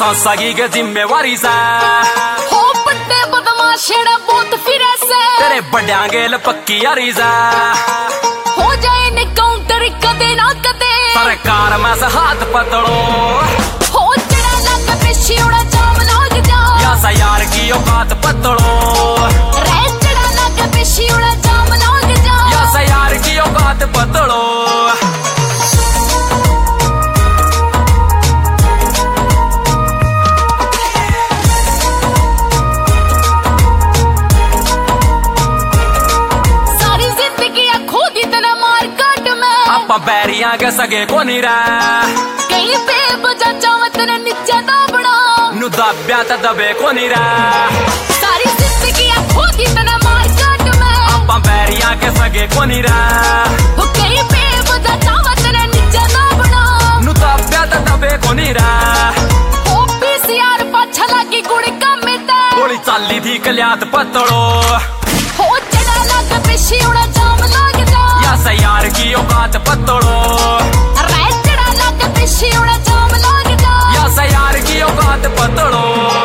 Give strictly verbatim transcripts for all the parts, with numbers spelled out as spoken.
सगी के जिम्मेवारी से हो बड़े बदमाशेड़ा बहुत फिरे से तेरे बड़िया गेल पक्की यारी से हो जाए ने काउंटर कदे ना कदे सरकार में से हाथ पतड़ो हो जड़ा लग पेशी उड़ा जाम लाग जा या सा यार की औकात पतड़ो रे जड़ा लग पेशी उड़ा जाम लाग जा या सा यार की औकात पतड़ो बैरिया के सगे को नहीं रहा कहीं पे बजा चावत ने नीचे दाबड़ा नु दब्या त दबे को नहीं रहा सारी जिंदगी खो दी तना मार काट में अपा बैरिया के सगे को नहीं रहा वो कहीं पे बजा चावत ने नीचे दाबड़ा नु दब्या त दबे को नहीं रहा ओ पीसीआर पाछा लागी गुड़ कम में ता गोली चाली थी कल्यात पतड़ो हो चढ़ा लग पेशी उड़ा जाम लाग जा या सा यार की औकात पतड़ो रे चढ़ा लग पेशी उड़ा जाम लाग जा या सा यार की औकात पतड़ो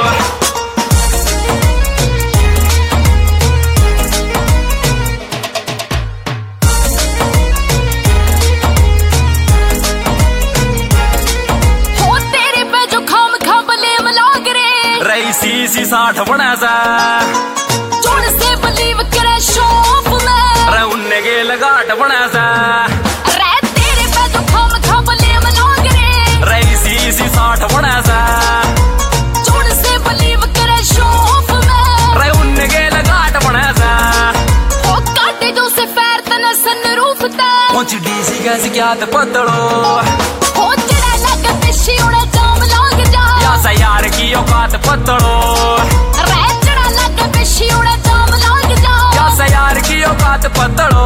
हो तेरे पे जो खाम खाबले मलाग रे रईसी सी साठ बना सा जोड़ से बलीव करे शौफ में रे उन्ने के लगाट बना सा रे तेरे पे जो खाम खाबले मलाग रे रईसी सी साठ बना सा जोड़ से बलीव करे शौफ में रे उन्ने के लगाट बना सा हो काटे जो से पैर तने सनरूफ ता पहुंच डीसी कैसे क्या ते पतड़ो हो चढ़ा लग पेशी उड़ा जाम लाग जा या सा यार की औकात पतड़ो रे चढ़ा लग पेशी उड़ा जाम लाग जा या सा यार की औकात पतड़ो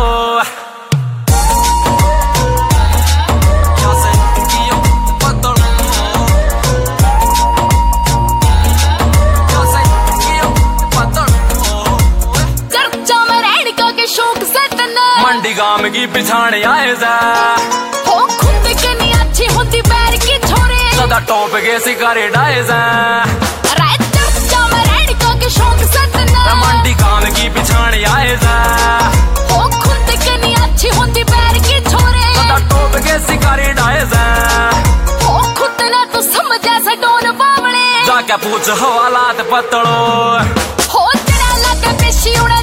या सा की औकात पतड़ो या सा की औकात पतड़ो चर्चा में रहने का के शौक से तने मंडी गांव की पिछाड़ आए जा हो खुद के नहीं अच्छी होती पैर की छोरे सदा टॉप के शिकारे डाए जा रे चर्चा में रहने का के शौक से तने मंडी गांव की पिछाड़ आए जा हो खुद के नहीं अच्छी होती पैर की छोरे सदा टॉप के शिकारे डाए जा हो खुद ना तो समझ ऐसा डोन बावले जाके पूछ हवालात पतड़ो हो चढ़ा लग पेशी उड़ा